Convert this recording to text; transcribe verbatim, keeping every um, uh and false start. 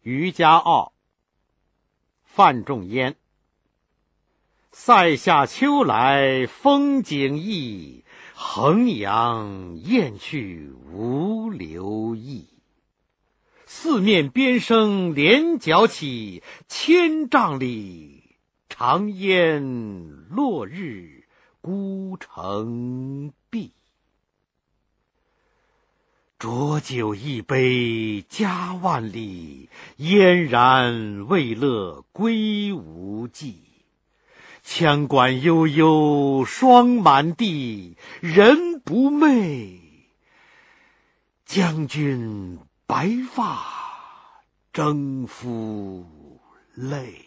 渔家傲，范仲淹。塞下秋来风景异，衡阳雁去无留意。四面边声连角起，千丈里长烟落日孤城闭。浊酒一杯家万里，燕然未勒归无计。羌管悠悠霜满地，人不寐，将军白发征夫泪。